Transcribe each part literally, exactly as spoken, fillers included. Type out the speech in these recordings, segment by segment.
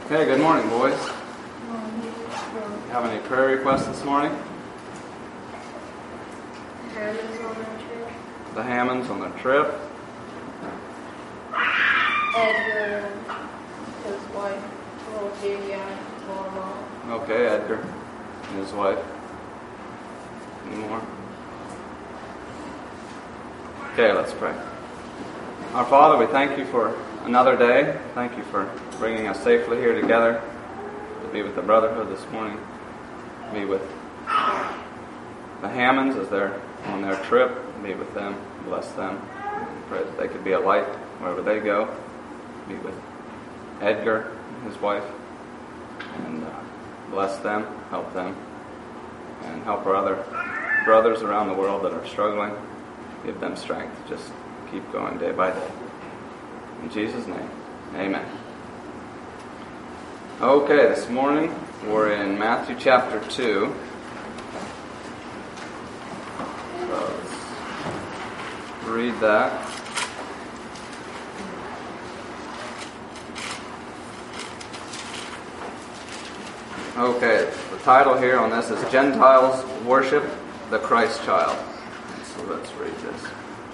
Okay, good morning, boys. Have any prayer requests this morning? Hammonds on their trip. The Hammonds on their trip. Edgar and his wife, little Judy, mom. Okay, Edgar and his wife. Any more? Okay, let's pray. Our Father, we thank you for another day. Thank you for bringing us safely here together to be with the Brotherhood this morning. Be with the Hammonds as they're on their trip. Be with them. Bless them. And pray that they could be a light wherever they go. Be with Edgar and his wife. And uh, bless them. Help them. And help our other brothers around the world that are struggling. Give them strength. Just keep going day by day. In Jesus' name, amen. Okay, this morning we're in Matthew chapter two. So let's read that. Okay, the title here on this is Gentiles Worship the Christ Child. So let's read this.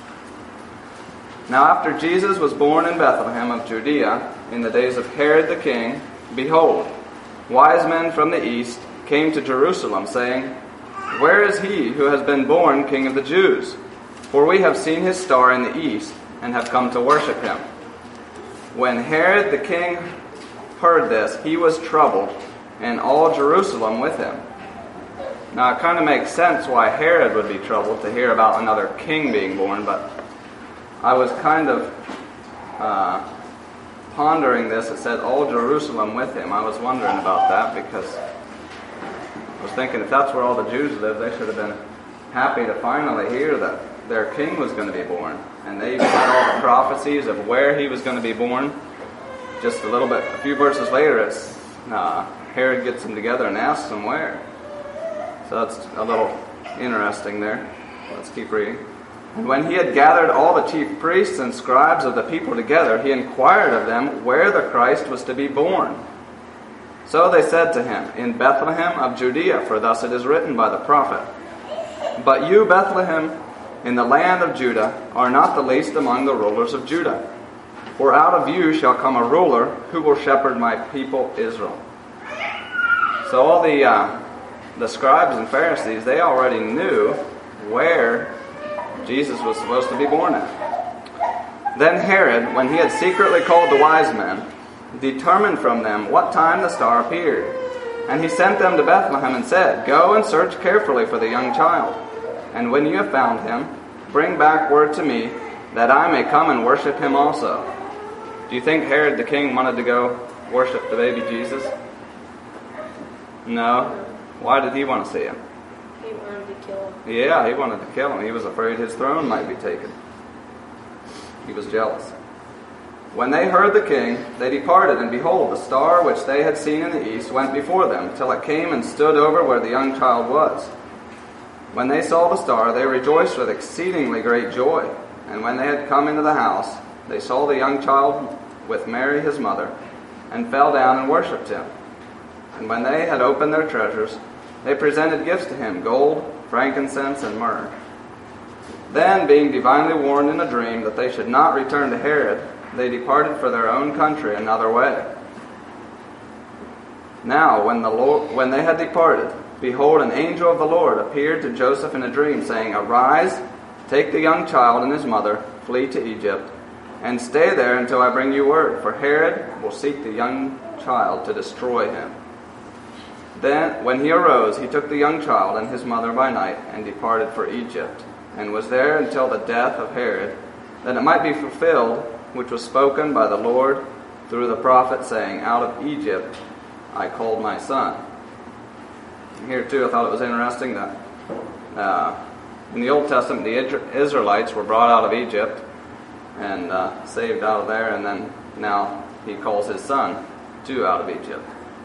Now after Jesus was born in Bethlehem of Judea, in the days of Herod the king, behold, wise men from the east came to Jerusalem, saying, Where is he who has been born King of the Jews? For we have seen his star in the east, and have come to worship him. When Herod the king heard this, he was troubled, and all Jerusalem with him. Now it kind of makes sense why Herod would be troubled to hear about another king being born, but I was kind of uh, pondering this. It said, all Jerusalem with him. I was wondering about that because I was thinking if that's where all the Jews live, they should have been happy to finally hear that their king was going to be born. And they even had all the prophecies of where he was going to be born. Just a little bit, a few verses later, it's uh, Herod gets them together and asks them where. So that's a little interesting there. Let's keep reading. And when he had gathered all the chief priests and scribes of the people together, he inquired of them where the Christ was to be born. So they said to him, In Bethlehem of Judea, for thus it is written by the prophet, But you, Bethlehem, in the land of Judah, are not the least among the rulers of Judah. For out of you shall come a ruler who will shepherd my people Israel. So all the, uh, the scribes and Pharisees, they already knew where Jesus was supposed to be born at. Then Herod, when he had secretly called the wise men, determined from them what time the star appeared. And he sent them to Bethlehem and said, Go and search carefully for the young child. And when you have found him, bring back word to me, that I may come and worship him also. Do you think Herod the king wanted to go worship the baby Jesus? No. Why did he want to see him? He wanted to kill him. Yeah, he wanted to kill him. He was afraid his throne might be taken. He was jealous. When they heard the king, they departed, and behold, the star which they had seen in the east went before them, till it came and stood over where the young child was. When they saw the star, they rejoiced with exceedingly great joy. And when they had come into the house, they saw the young child with Mary his mother, and fell down and worshipped him. And when they had opened their treasures, they presented gifts to him, gold, frankincense, and myrrh. Then, being divinely warned in a dream that they should not return to Herod, they departed for their own country another way. Now, when the Lord, when they had departed, behold, an angel of the Lord appeared to Joseph in a dream, saying, Arise, take the young child and his mother, flee to Egypt, and stay there until I bring you word, for Herod will seek the young child to destroy him. Then, when he arose, he took the young child and his mother by night, and departed for Egypt, and was there until the death of Herod, that it might be fulfilled, which was spoken by the Lord through the prophet, saying, Out of Egypt I called my son. And here too, I thought it was interesting that uh, in the Old Testament, the Israelites were brought out of Egypt and uh, saved out of there, and then now he calls his son too out of Egypt.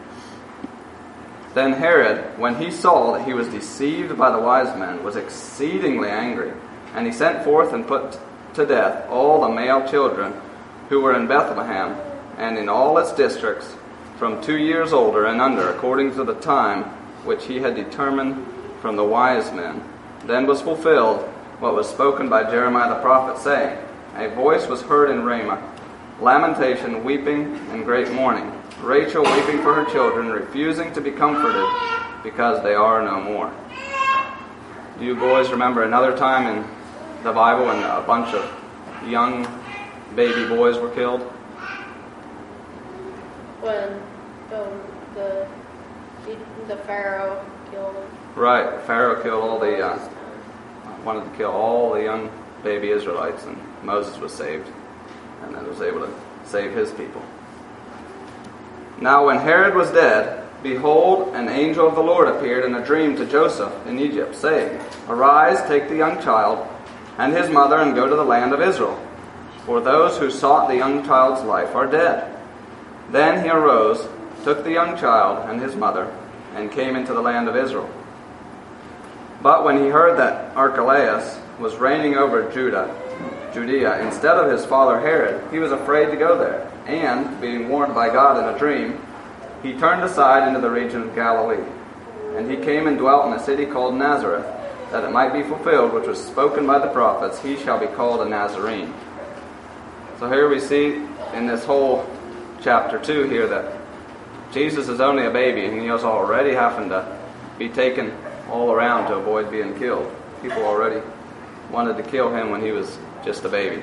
Then Herod, when he saw that he was deceived by the wise men, was exceedingly angry, and he sent forth and put to death all the male children who were in Bethlehem and in all its districts, from two years older and under, according to the time which he had determined from the wise men. Then was fulfilled what was spoken by Jeremiah the prophet, saying, A voice was heard in Ramah, lamentation, weeping, and great mourning, Rachel weeping for her children, refusing to be comforted, because they are no more. Do you boys remember another time in the Bible when a bunch of young baby boys were killed? When the the, the Pharaoh killed them. Right, Pharaoh killed all the, uh, wanted to kill all the young baby Israelites, and Moses was saved, and then was able to save his people. Now when Herod was dead, behold, an angel of the Lord appeared in a dream to Joseph in Egypt, saying, Arise, take the young child and his mother, and go to the land of Israel, for those who sought the young child's life are dead. Then he arose, took the young child and his mother, and came into the land of Israel. But when he heard that Archelaus was reigning over Judah, Judea, instead of his father Herod, he was afraid to go there, and, being warned by God in a dream, he turned aside into the region of Galilee. And he came and dwelt in a city called Nazareth, that it might be fulfilled which was spoken by the prophets, He shall be called a Nazarene. So here we see in this whole chapter two here that Jesus is only a baby, and he was already having to be taken all around to avoid being killed. People already wanted to kill him when he was just a baby.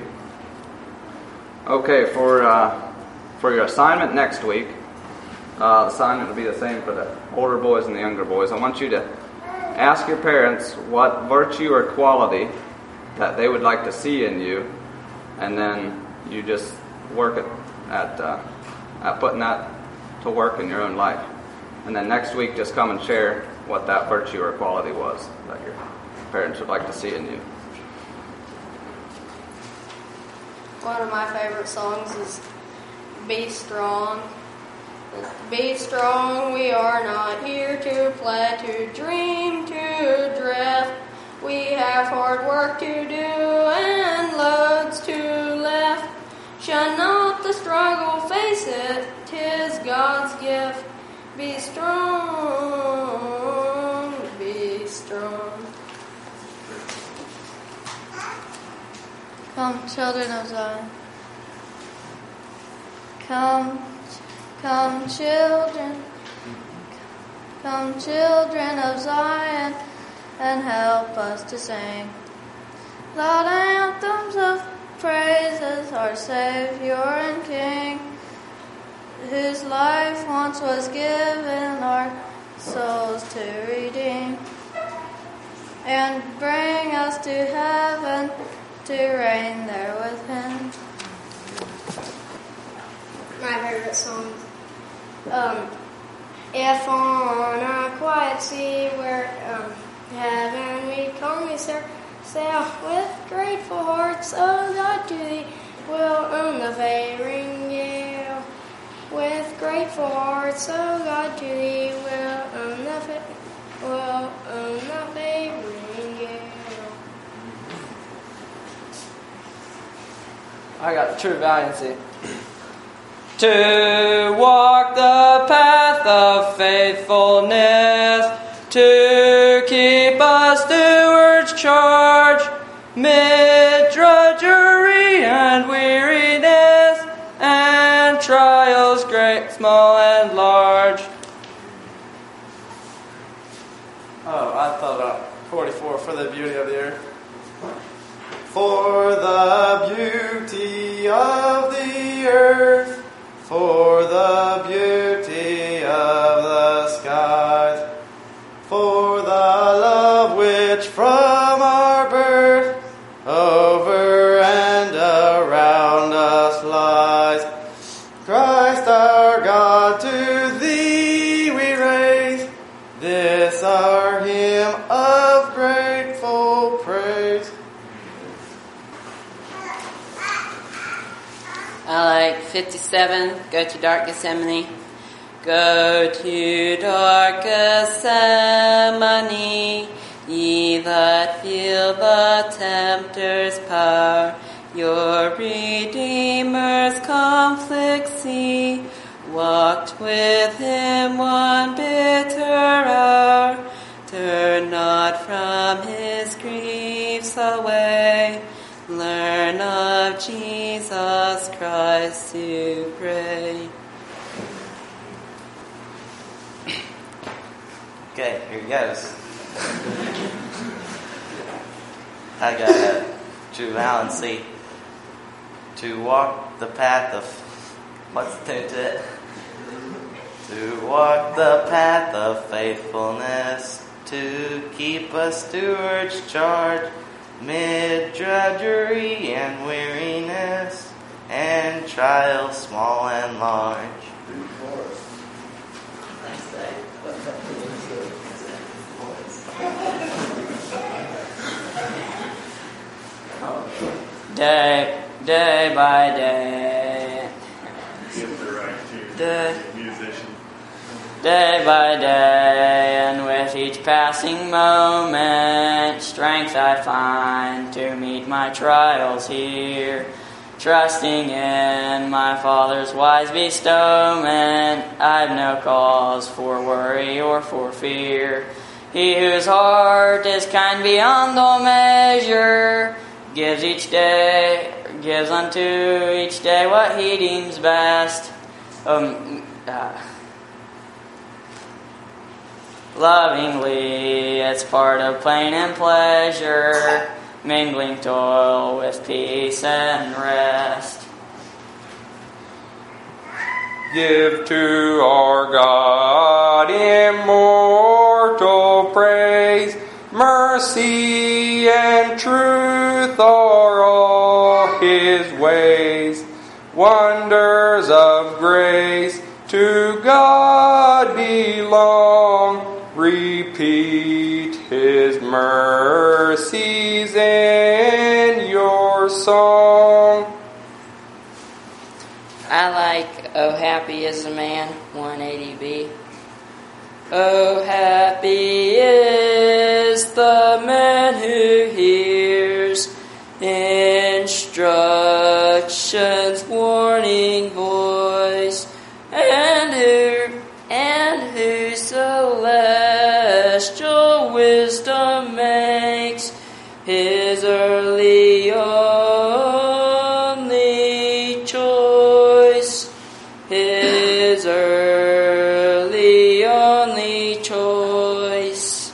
Okay, for uh, for your assignment next week, uh, the assignment will be the same for the older boys and the younger boys. I want you to ask your parents what virtue or quality that they would like to see in you, and then you just work at at, uh, at putting that to work in your own life. And then next week, just come and share what that virtue or quality was that your parents would like to see in you. One of my favorite songs is Be Strong. Be strong, we are not here to play, to dream, to drift. We have hard work to do and loads to lift. Shun not the struggle, face it, 'tis God's gift. Be strong, be strong. Come, children of Zion. Come, come, children. Come, children of Zion, and help us to sing loud anthems of praises, our Savior and King, whose life once was given our souls to redeem, and bring us to heaven to reign there with him. My favorite song. Um, if on a quiet sea where um, heaven we calmly sail, sail with grateful hearts, oh God, to thee will own the favoring gale. With grateful hearts, oh God, to thee will own the fa- will own the favoring gale. I got true valiancy. To walk the path of faithfulness, to keep a steward's charge, mid drudgery and weariness, and trials great, small, and large. Oh, I thought about forty-four, for the beauty of the earth. For the beauty of the earth, for the beauty of the skies, for the love which from our birth over and around us lies. Christ our God, to thee we raise this our hymn of grateful praise. I like fifty-seven, Go to Dark Gethsemane. Go to dark Gethsemane, ye that feel the tempter's power, your Redeemer's conflict see. walked with him one bitter hour, turn not from his griefs away, learn of Jesus Christ to pray. Okay, here it goes. I got a true valency to walk the path of, what's the tune to it? To walk the path of faithfulness, to keep a steward's charge, mid drudgery and weariness, and trials small and large. Day, day by day, day, day by day, and with each passing moment, strength I find to meet my trials here. Trusting in my Father's wise bestowment, I've no cause for worry or for fear. He whose heart is kind beyond all measure, gives each day, gives unto each day what he deems best. Um, uh, lovingly, it's part of pain and pleasure, mingling toil with peace and rest. Give to our God immortal praise, mercy and truth are all his ways, wonders of grace to God belong, repeat his mercies in your song. I like Oh Happy is the Man, one eighty B. Oh happy is the man who hears instruction's warning voice, and who and whose celestial wisdom makes his early only choice, his early only choice.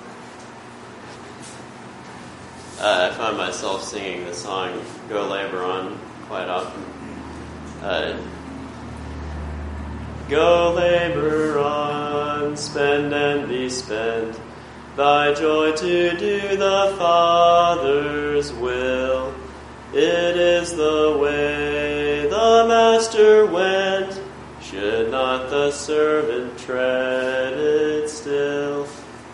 Uh, I find myself singing the song Go Labor On quite often. Uh, Go labor on, spend and be spent, thy joy to do the Father's will. It is the way the Master went, should not the servant tread it still.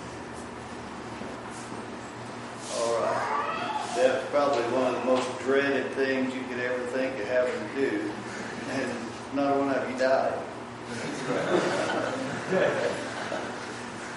Alright, that's probably one of the most dreaded things you could ever think of having to do, and not one of you died.